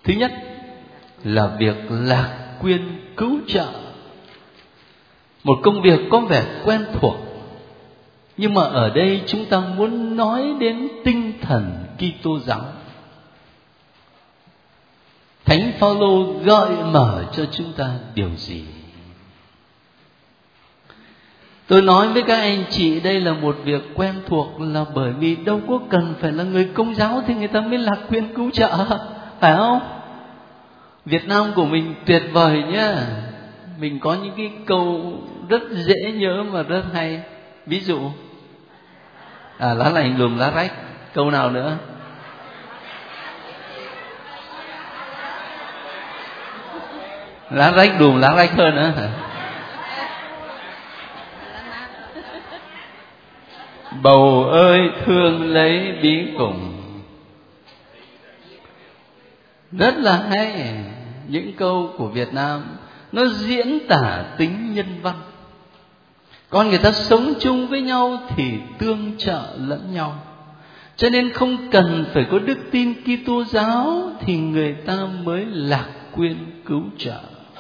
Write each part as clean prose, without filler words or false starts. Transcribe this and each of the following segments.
Thứ nhất là việc lạc quyên cứu trợ. Một công việc có vẻ quen thuộc, nhưng mà ở đây chúng ta muốn nói đến tinh thần Kitô giáo. Thánh Phaolô gợi mở cho chúng ta điều gì? Tôi nói với các anh chị đây là một việc quen thuộc, là bởi vì đâu có cần phải là người Công giáo thì người ta mới lạc quyên cứu trợ, phải không? Việt Nam của mình tuyệt vời nhá. Mình có những cái câu rất dễ nhớ mà rất hay. Ví dụ lá lành lùm lá rách. Câu nào nữa? Lá rách đùm lá rách hơn nữa hả? Bầu ơi thương lấy bí cùng. Rất là hay. Những câu của Việt Nam nó diễn tả tính nhân văn. Con người ta sống chung với nhau thì tương trợ lẫn nhau. Cho nên không cần phải có đức tin Kitô giáo thì người ta mới lạc quyên cứu trợ.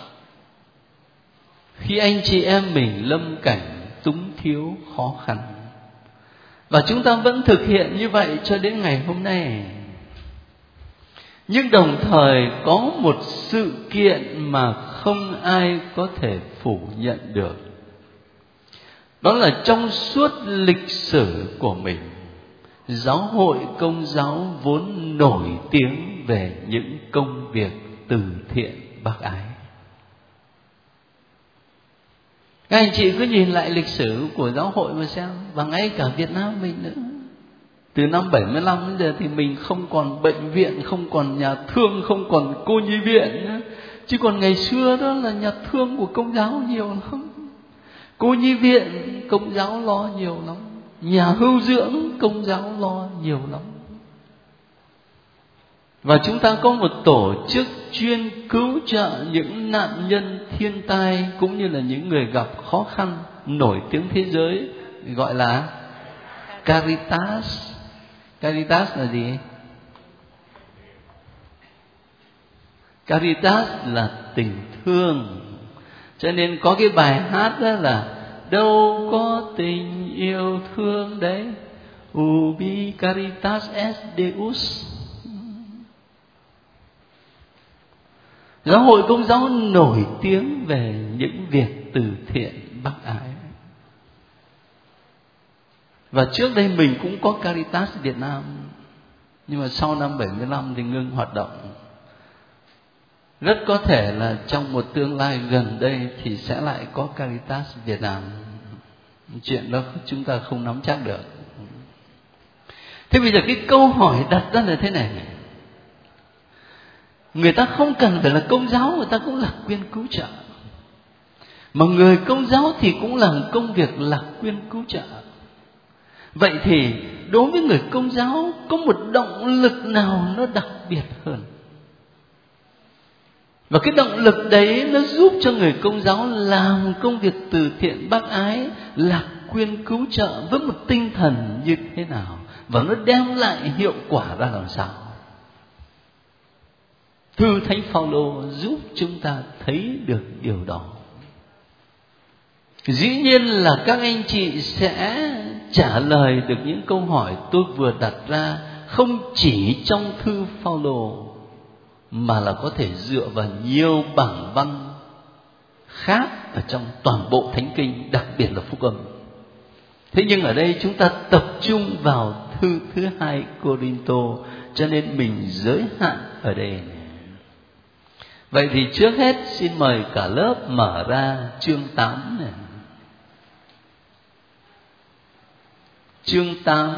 Khi anh chị em mình lâm cảnh túng thiếu khó khăn, và chúng ta vẫn thực hiện như vậy cho đến ngày hôm nay. Nhưng đồng thời có một sự kiện mà không ai có thể phủ nhận được. Đó là trong suốt lịch sử của mình, giáo hội Công giáo vốn nổi tiếng về những công việc từ thiện bác ái. Các anh chị cứ nhìn lại lịch sử của giáo hội mà xem, và ngay cả Việt Nam mình nữa. Từ năm 75 đến giờ thì mình không còn bệnh viện, không còn nhà thương, không còn cô nhi viện nữa. Chứ còn ngày xưa đó là nhà thương của Công giáo nhiều lắm, cô nhi viện Công giáo lo nhiều lắm, nhà hưu dưỡng Công giáo lo nhiều lắm. Và chúng ta có một tổ chức chuyên cứu trợ những nạn nhân thiên tai cũng như là những người gặp khó khăn nổi tiếng thế giới, gọi là Caritas. Caritas là gì? Caritas là tình thương. Cho nên có cái bài hát đó là đâu có tình yêu thương đấy, ubi caritas est Deus. Giáo hội Công giáo nổi tiếng về những việc từ thiện bác ái. Và trước đây mình cũng có Caritas Việt Nam, nhưng mà sau năm 75 thì ngưng hoạt động. Rất có thể là trong một tương lai gần đây thì sẽ lại có Caritas Việt Nam. Chuyện đó chúng ta không nắm chắc được. Thế bây giờ cái câu hỏi đặt ra là thế này: người ta không cần phải là Công giáo, người ta cũng lạc quyên cứu trợ. Mà người Công giáo thì cũng làm công việc lạc quyên cứu trợ. Vậy thì đối với người Công giáo có một động lực nào nó đặc biệt hơn? Và cái động lực đấy nó giúp cho người Công giáo làm công việc từ thiện bác ái, lạc quyên cứu trợ với một tinh thần như thế nào? Và nó đem lại hiệu quả ra làm sao? Thư Thánh Phaolô giúp chúng ta thấy được điều đó. Dĩ nhiên là các anh chị sẽ trả lời được những câu hỏi tôi vừa đặt ra, không chỉ trong thư Phaolô mà là có thể dựa vào nhiều bản văn khác ở trong toàn bộ Thánh Kinh, đặc biệt là Phúc Âm. Thế nhưng ở đây chúng ta tập trung vào thư thứ 2 Cô-rinh-tô, cho nên mình giới hạn ở đây. Vậy thì trước hết xin mời cả lớp mở ra chương 8 này. Chương 8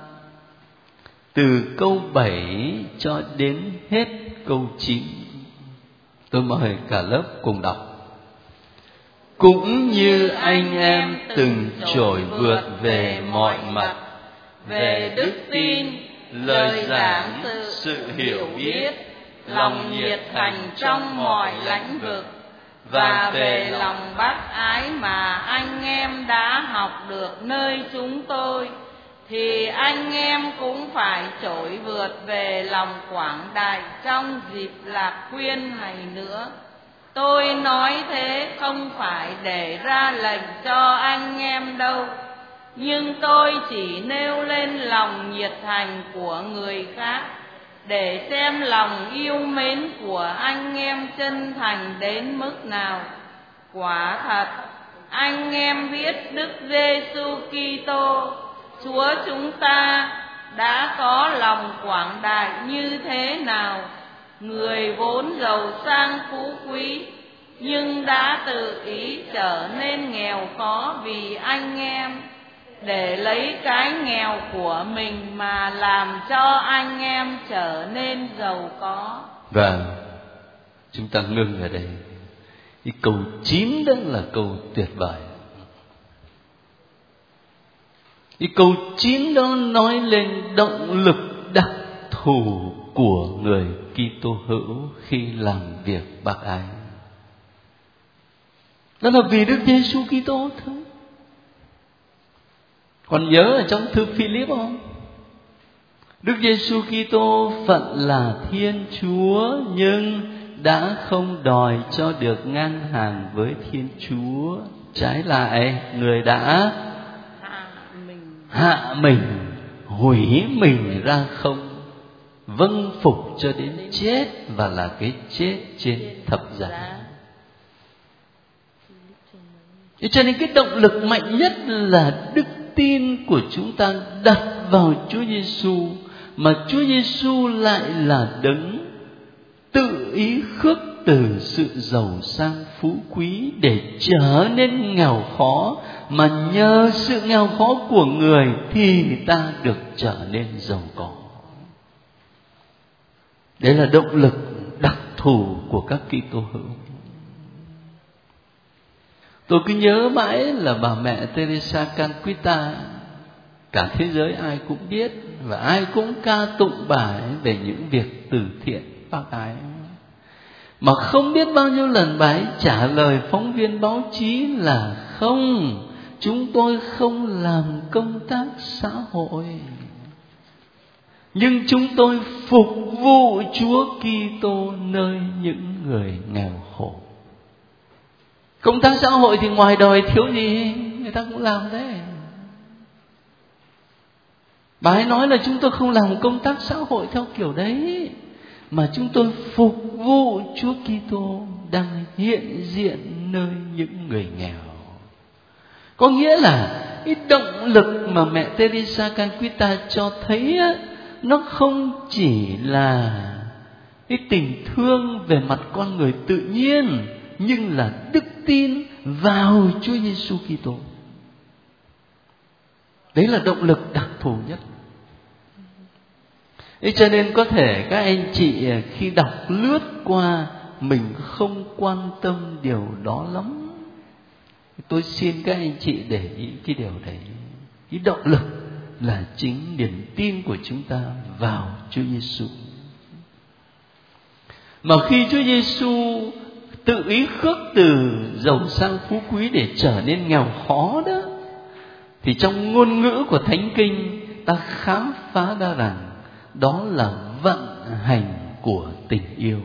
từ câu 7 cho đến hết câu 9. Tôi mời cả lớp cùng đọc. Cũng như anh em từng trỗi vượt về mọi mặt, về đức tin, lời giảng, sự hiểu biết, lòng nhiệt thành trong mọi lĩnh vực, và về lòng bác ái mà anh em đã học được nơi chúng tôi, thì anh em cũng phải trỗi vượt về lòng quảng đại trong dịp lạc quyên này nữa. Tôi nói thế không phải để ra lệnh cho anh em đâu, nhưng tôi chỉ nêu lên lòng nhiệt thành của người khác, để xem lòng yêu mến của anh em chân thành đến mức nào. Quả thật, anh em biết Đức Giêsu Kitô, Chúa chúng ta đã có lòng quảng đại như thế nào. Người vốn giàu sang phú quý, nhưng đã tự ý trở nên nghèo khó vì anh em, để lấy cái nghèo của mình mà làm cho anh em trở nên giàu có. Và chúng ta ngưng ở đây. Cái câu 9 đó là câu tuyệt vời. Cái câu 9 đó nói lên động lực đặc thù của người Kitô hữu khi làm việc bác ái. Đó là vì Đức Giêsu Kitô thôi. Còn nhớ ở trong thư Philip không? Đức Giêsu Kitô phận là Thiên Chúa, nhưng đã không đòi cho được ngang hàng với Thiên Chúa. Trái lại, người đã hạ mình, hủy mình ra không, vâng phục cho đến chết, và là cái chết trên thập giá. Cho nên cái động lực mạnh nhất là đức tin của chúng ta đặt vào Chúa Giêsu, mà Chúa Giêsu lại là đấng tự ý khước từ sự giàu sang phú quý để trở nên nghèo khó, mà nhờ sự nghèo khó của người thì ta được trở nên giàu có. Đấy là động lực đặc thù của các Kitô hữu. Tôi cứ nhớ mãi là bà mẹ Teresa Calcutta, cả thế giới ai cũng biết, và ai cũng ca tụng bà ấy về những việc từ thiện bác ái. Mà không biết bao nhiêu lần bà ấy trả lời phóng viên báo chí là không, chúng tôi không làm công tác xã hội, nhưng chúng tôi phục vụ Chúa Kitô nơi những người nghèo khổ. Công tác xã hội thì ngoài đời thiếu gì người ta cũng làm đấy. Bà ấy nói là chúng tôi không làm công tác xã hội theo kiểu đấy, mà chúng tôi phục vụ Chúa Kitô đang hiện diện nơi những người nghèo. Có nghĩa là cái động lực mà mẹ Teresa Calcutta cho thấy á, nó không chỉ là cái tình thương về mặt con người tự nhiên, nhưng là đức tin vào Chúa Giêsu Kitô. Đấy là động lực đặc thù nhất. Thế cho nên có thể các anh chị khi đọc lướt qua mình không quan tâm điều đó lắm. Tôi xin các anh chị để ý cái điều đấy. Cái động lực là chính niềm tin của chúng ta vào Chúa Giêsu. Mà khi Chúa Giêsu tự ý khước từ giàu sang phú quý để trở nên nghèo khó đó, thì trong ngôn ngữ của Thánh Kinh ta khám phá ra rằng đó là vận hành của tình yêu.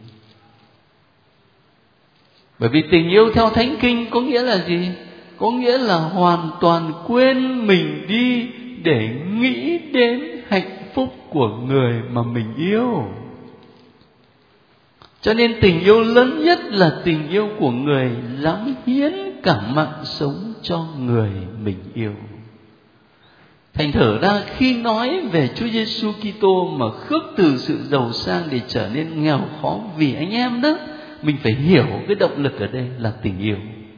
Bởi vì tình yêu theo Thánh Kinh có nghĩa là gì? Có nghĩa là hoàn toàn quên mình đi để nghĩ đến hạnh phúc của người mà mình yêu. Cho nên tình yêu lớn nhất là tình yêu của người dám hiến cả mạng sống cho người mình yêu. Thành thử ra khi nói về Chúa Giêsu Kitô mà khước từ sự giàu sang để trở nên nghèo khó vì anh em đó, mình phải hiểu cái động lực ở đây là tình yêu.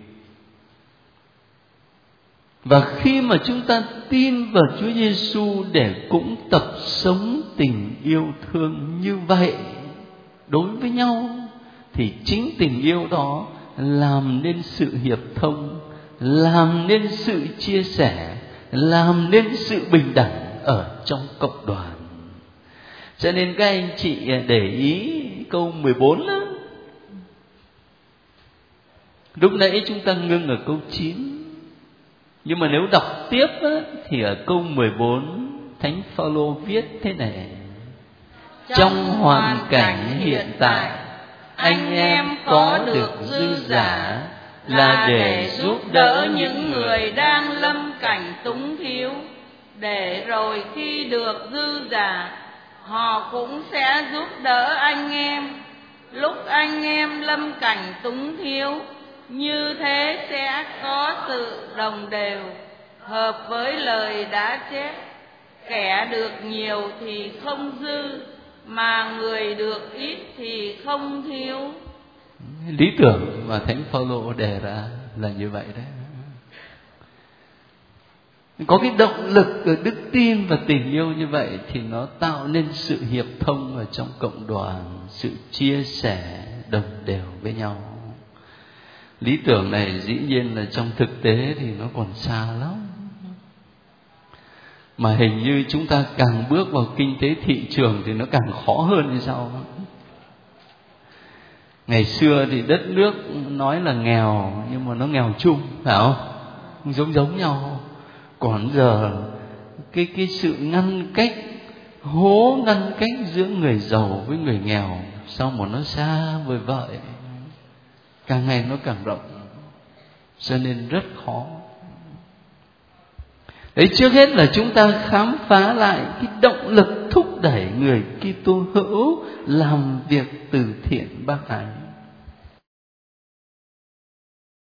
Và khi mà chúng ta tin vào Chúa Giêsu để cũng tập sống tình yêu thương như vậy đối với nhau, thì chính tình yêu đó làm nên sự hiệp thông, làm nên sự chia sẻ, làm nên sự bình đẳng ở trong cộng đoàn. Cho nên các anh chị để ý câu 14 đó. Lúc nãy chúng ta ngưng ở câu 9. Nhưng mà nếu đọc tiếp á, thì ở câu 14 Thánh Phaolô viết thế này: trong hoàn cảnh hiện tại, anh em có được dư giả là để giúp đỡ những người đang lâm cảnh túng thiếu, để rồi khi được dư giả, họ cũng sẽ giúp đỡ anh em lúc anh em lâm cảnh túng thiếu. Như thế sẽ có sự đồng đều, hợp với lời đã chép: kẻ được nhiều thì không dư, mà người được ít thì không thiếu. Lý tưởng mà Thánh Phaolô đề ra là như vậy đấy. Có cái động lực ở đức tin và tình yêu như vậy thì nó tạo nên sự hiệp thông ở trong cộng đoàn, sự chia sẻ đồng đều với nhau. Lý tưởng này dĩ nhiên là trong thực tế thì nó còn xa lắm. Mà hình như chúng ta càng bước vào kinh tế thị trường thì nó càng khó hơn như sao. Ngày xưa thì đất nước nói là nghèo, nhưng mà nó nghèo chung, phải không? Giống nhau. Còn giờ cái sự ngăn cách, ngăn cách giữa người giàu với người nghèo, sao mà nó xa vời vợi, càng ngày nó càng rộng, cho nên rất khó. Đấy, trước hết là chúng ta khám phá lại cái động lực thúc đẩy người Kitô hữu làm việc từ thiện bác ái.